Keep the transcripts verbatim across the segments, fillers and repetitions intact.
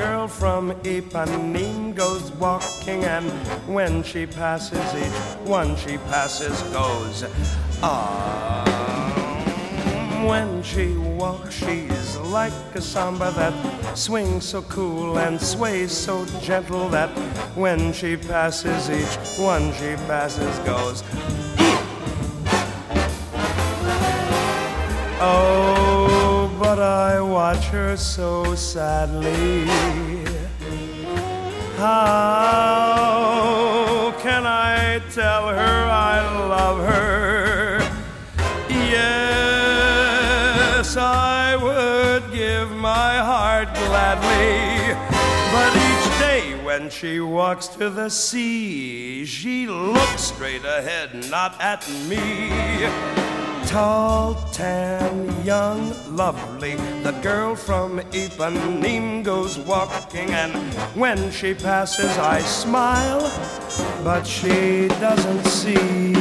girl from Ipanema goes walking, and when she passes, each one she passes goes. Ah, when she walks, she's like a samba that swings so cool and sways so gentle that when she passes, each one she passes goes. Oh, but I watch her so sadly. How can I tell her I love her? Yes, I would give my heart gladly, but each day when she walks to the sea, she looks straight ahead, not at me. Tall, tan, young, lovely, the girl from Ipanema goes walking, and when she passes I smile, but she doesn't see.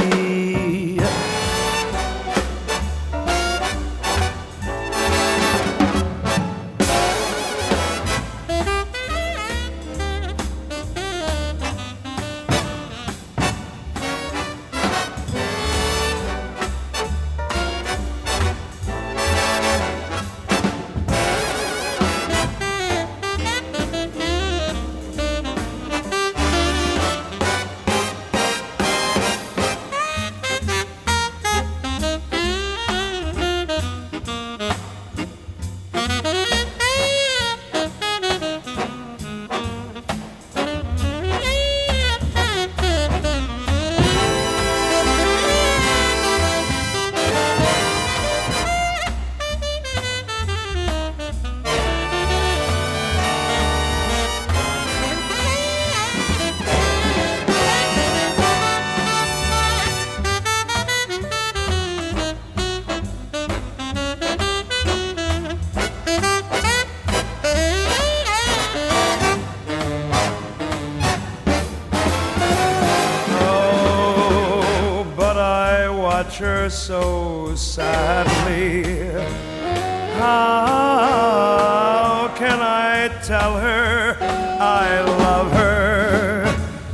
Watch her so sadly. How can I tell her I love her?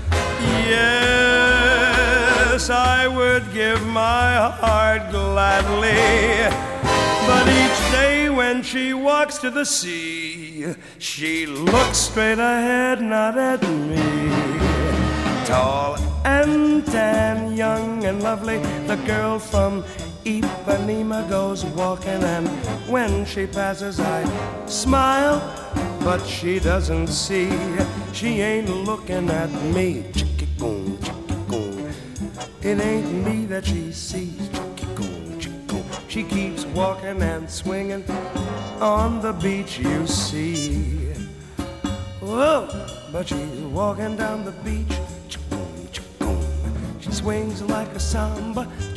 Yes, I would give my heart gladly, but each day when she walks to the sea, she looks straight ahead, not at me. Tall and tan, young and lovely, the girl from Ipanema goes walking, and when she passes I smile, but she doesn't see. She ain't looking at me. Chicka-goon, chicka-goon. It ain't me that she sees. Chicka-goon, chicka-goon. She keeps walking and swinging on the beach, you see. Whoa, but she's walking down the beach. She swings like a samba